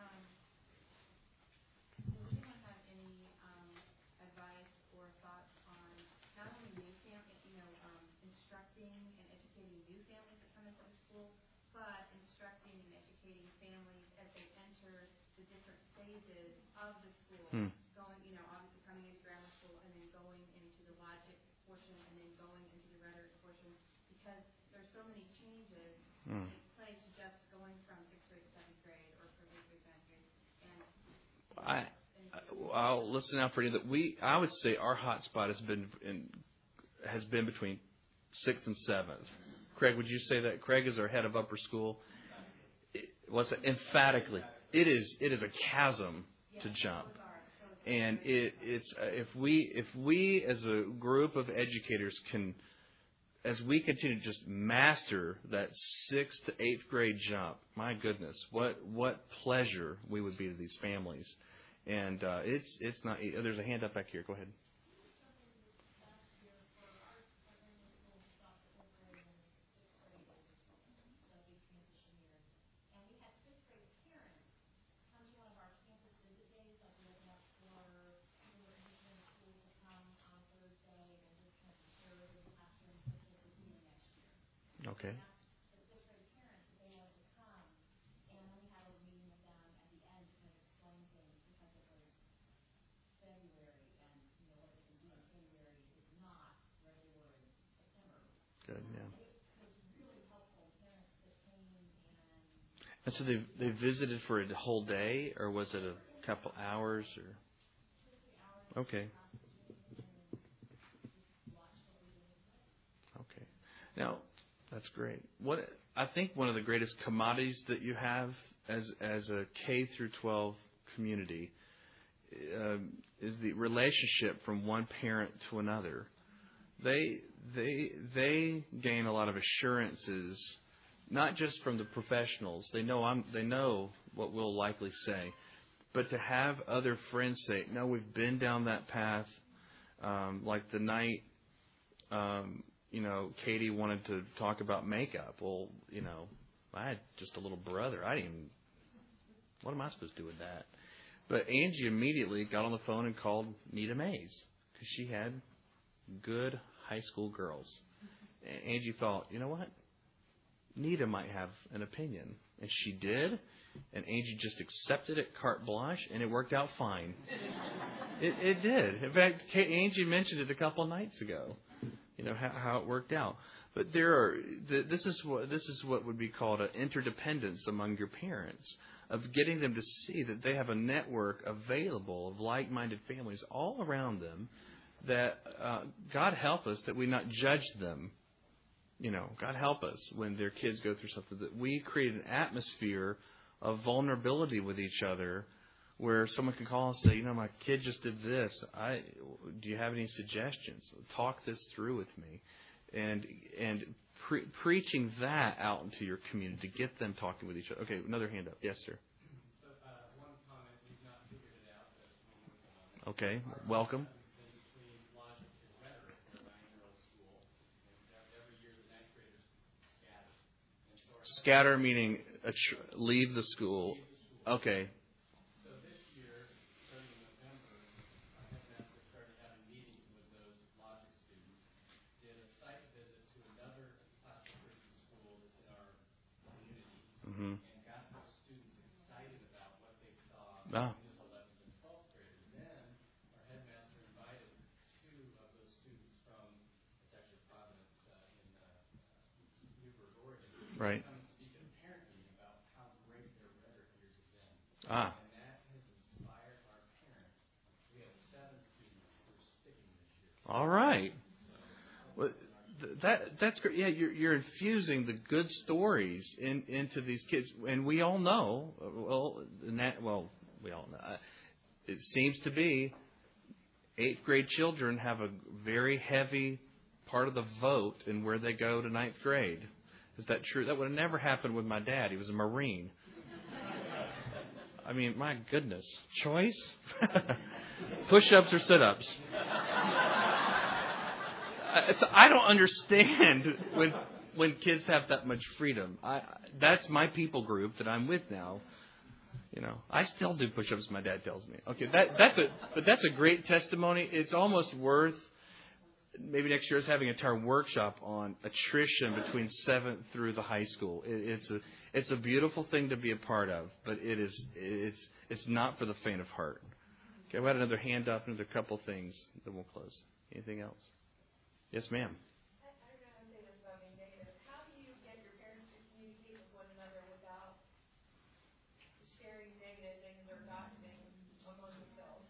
B: Of the school,
A: Hmm.
B: going, you know, obviously coming into grammar school and then going into the logic portion and then going into the rhetoric portion, because there's so many changes
A: Hmm.
B: that take place just going from sixth grade to seventh grade or from eighth grade to seventh grade. And
A: I, I'll listen out for you. That we, I would say, our hot spot has been in, has been between sixth and seventh. Craig, would you say that? Craig is our head of upper school. It, what's that? Emphatically, it is. It is a chasm to jump, and it, it's uh, if we if we as a group of educators can, as we continue to just master that sixth to eighth grade jump, my goodness, what what pleasure we would be to these families. And uh, it's it's not. There's a hand up back here. Go ahead. Okay. Good, yeah. And so they they visited for a whole day, or was it a couple hours, or? Okay. Okay. Now, That's great. What I think one of the greatest commodities that you have as as a K through twelve community uh, is the relationship from one parent to another. They they they gain a lot of assurances, not just from the professionals. They know I'm. They know what we'll likely say, but to have other friends say, "No, we've been down that path." Um, like the night. Um, You know, Katie wanted to talk about makeup. Well, you know, I had just a little brother. I didn't even, what am I supposed to do with that? But Angie immediately got on the phone and called Nita Mays because she had good high school girls. And Angie thought, you know what? Nita might have an opinion. And she did. And Angie just accepted it carte blanche, and it worked out fine. it, it did. In fact, Angie mentioned it a couple of nights ago. You know how, how it worked out, but there are. This is what this is what would be called an interdependence among your parents, of getting them to see that they have a network available of like-minded families all around them. That uh, God help us that we not judge them. You know, God help us when their kids go through something, that we create an atmosphere of vulnerability with each other, where someone can call and say, you know, my kid just did this. I do you have any suggestions? Talk this through with me, and and pre- preaching that out into your community to get them talking with each other. Okay, another hand up. Yes, sir.
F: So, uh, one comment, we've not figured it out, but we're working on it.
A: Okay, welcome.
F: Between logic and rhetoric in a nine-year-old school, and every year the ninth graders scatter. And so our
A: Scatter meaning a tr- leave the school.
F: leave the school.
A: Okay.
F: So this year, starting in November, our headmaster started having meetings with those logic students, did a site visit to another classical Christian school that's in our community,
A: Mm-hmm.
F: and got those students excited about what they saw
A: Ah.
F: in his eleventh and twelfth graders. Then our headmaster invited two of those students from, it's actually Providence uh, in uh, uh, Newburgh, Oregon,
A: Right.
F: to come and speak at a parent meeting about how great their rhetoric years have been.
A: Ah.
F: And that has inspired our parents. We have seven students who are sticking this year.
A: All right. Well, th- that that's great. Yeah, you're you're infusing the good stories in, into these kids, and we all know. Well, and that well, we all know. uh, It seems to be eighth grade children have a very heavy part of the vote in where they go to ninth grade. Is that true? That would have never happened with my dad. He was a Marine. I mean, my goodness. Choice? Push-ups or sit-ups? Uh, so I don't understand when when kids have that much freedom. I that's my people group that I'm with now. You know, I still do push-ups. My dad tells me. Okay, that that's a but that's a great testimony. It's almost worth maybe next year is having an entire workshop on attrition between seventh through the high school. It, it's a it's a beautiful thing to be a part of, but it is it's it's not for the faint of heart. Okay, we had another hand up, another couple things, then we'll close. Anything else? Yes, ma'am.
D: I, I don't know how to say this without being negative. How do you get your parents to communicate with one another without sharing negative things or gossiping among themselves?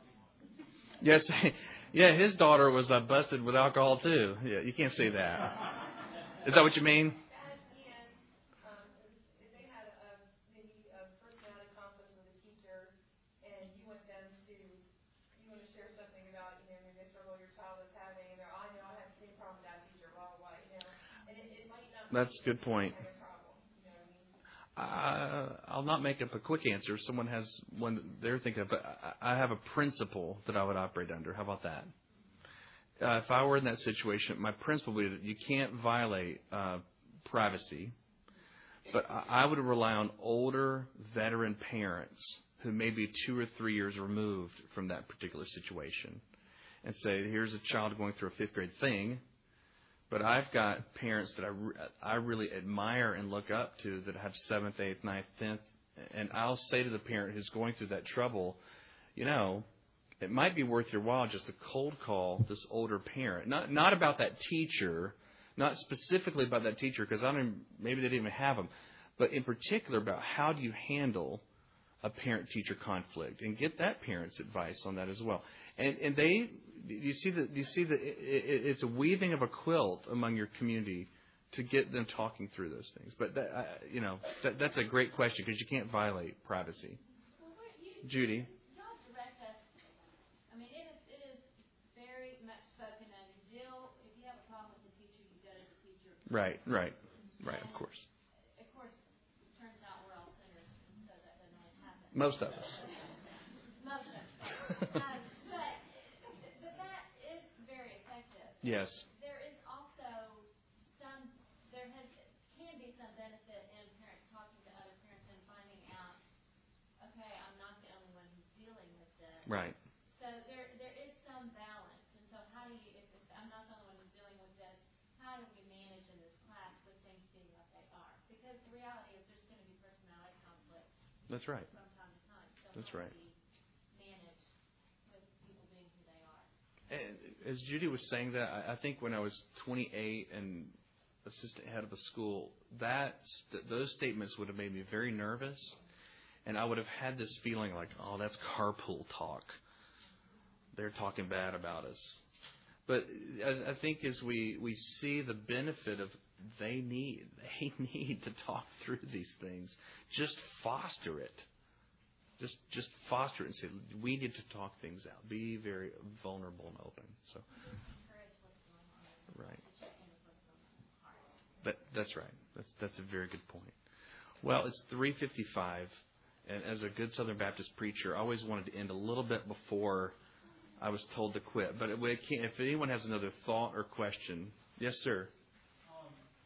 A: Yes, yeah. His daughter was uh, busted with alcohol too. Yeah, you can't say that. Is that what you mean?
D: That and um, if they had a, maybe a personality conflict with a teacher, and you want them to, you want to share something about, you know, maybe a struggle your child is having, and they're, oh, I know I have the same problem with that teacher, blah blah blah, you know, and it, it might not.
A: That's a good point.
D: Be a problem, you know what I mean?
A: Uh, I'll not make up a quick answer. If someone has one that they're thinking of, but I I have a principle that I would operate under. How about that? Uh, if I were in that situation, my principle would be that you can't violate uh, privacy, but I, I would rely on older veteran parents who may be two or three years removed from that particular situation and say, here's a child going through a fifth grade thing, but I've got parents that I, re- I really admire and look up to that have seventh, eighth, ninth, tenth, and I'll say to the parent who's going through that trouble, you know, it might be worth your while just to cold call this older parent. Not not about that teacher, not specifically about that teacher, because I don't maybe they didn't even have them, but in particular about how do you handle a parent-teacher conflict, and get that parent's advice on that as well. And and they, you see that you see that it, it, it's a weaving of a quilt among your community to get them talking through those things. But that, uh, you know, that, that's a great question because you can't violate privacy.
B: Well, what you,
A: Judy.
B: y'all direct us. I mean, it is it is very much spoken of. You deal if you have a problem with the teacher, you go to the teacher.
A: Right, right, right. Of course.
B: Of course, it turns out we're all sinners, so that doesn't always happen.
A: Most of us.
B: Most of us. um, but but that is very effective.
A: Yes.
B: There is also some. There has can be some benefit in parents talking to other parents and finding out. Okay, I'm not the only one who's dealing with this.
A: Right.
B: So there there is some balance. And so how do you, if it's, I'm not the only one who's dealing with this, how do we manage in this class with things being what they are? Because the reality is there's going to be personality conflicts
A: That's right.
B: from time to time. So
A: That's
B: how
A: right.
B: do we manage with people being who they are?
A: And as Judy was saying that, I I think when I was twenty-eight and assistant head of a school, that those statements would have made me very nervous, and I would have had this feeling like, oh, that's carpool talk. They're talking bad about us. But I, I think as we, we see the benefit of they need, they need to talk through these things, just foster it. Just just foster it and say, we need to talk things out. Be very vulnerable and open. So,
B: Encourage what's going on.
A: right.
B: To check in with what's going on in the heart.
A: That, that's right. That's that's a very good point. Well, it's three fifty-five, and as a good Southern Baptist preacher, I always wanted to end a little bit before I was told to quit. But we can't, if anyone has another thought or question, yes, sir.
F: Um,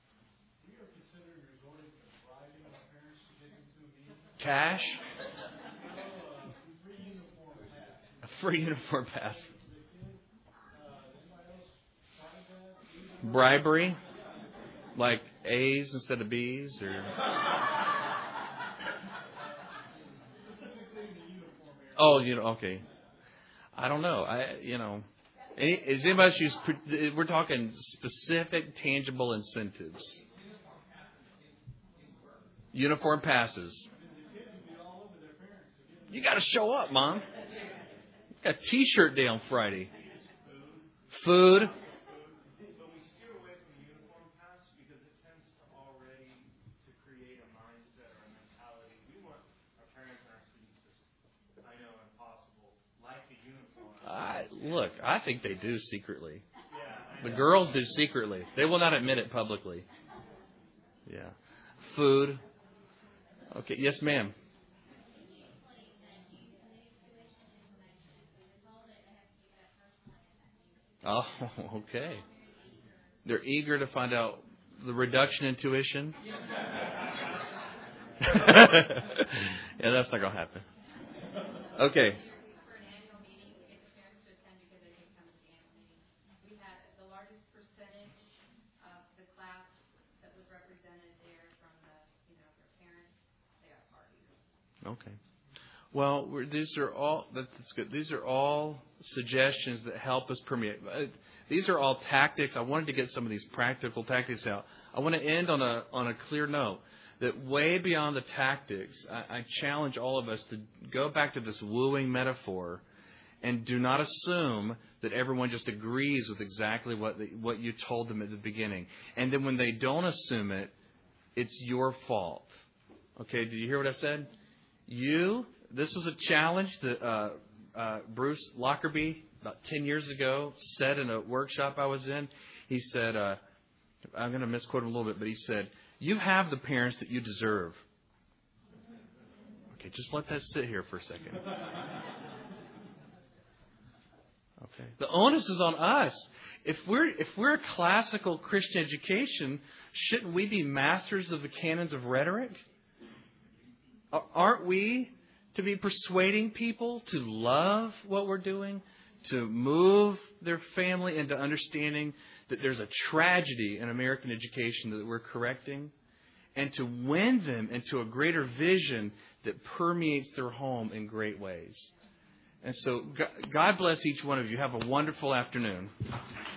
F: we are considering resorting to bribing our parents to get into a meeting.
A: Cash?
F: No, uh, free uniform pass.
A: A free uniform pass.
F: For the kids. Uh, anybody else tried that?
A: Bribery? Like A's instead of B's, or
F: Specifically in the uniform area.
A: oh, you know, okay. I don't know. I, you know, any, is anybody use? We're talking specific, tangible incentives. Uniform passes. You got to show up, Mom. Got a T-shirt day on Friday. Food.
C: But we steer away from the uniform pass because it tends to already to create a mindset or a mentality. We want our parents and our students to, I know, impossible, like the uniform.
A: I, look, I think they do secretly.
C: Yeah,
A: The girls do secretly. They will not admit it publicly. Yeah. Food. Okay. Yes, ma'am. Oh, okay. They're eager to find out the reduction in tuition. Yeah, that's not going to happen. Okay.
G: For an annual meeting, we get the parents to attend because they can come to the annual meeting. We had the largest percentage of the class that was represented there from the, you know, their parents. They got parties.
A: Okay. Well, we're, these are all that's good. These are all suggestions that help us permeate. Uh, These are all tactics. I wanted to get some of these practical tactics out. I want to end on a on a clear note that way beyond the tactics, I, I challenge all of us to go back to this wooing metaphor and do not assume that everyone just agrees with exactly what the, what you told them at the beginning. And then when they don't assume it, it's your fault. Okay, did you hear what I said? You, this was a challenge that uh, uh, Bruce Lockerbie, about ten years ago, said in a workshop I was in. He said, uh, I'm going to misquote him a little bit, but he said, you have the parents that you deserve. Okay, just let that sit here for a second. Okay. The onus is on us. If we're if we're a classical Christian education, shouldn't we be masters of the canons of rhetoric? Aren't we to be persuading people to love what we're doing, to move their family into understanding that there's a tragedy in American education that we're correcting, and to win them into a greater vision that permeates their home in great ways? And so God bless each one of you. Have a wonderful afternoon.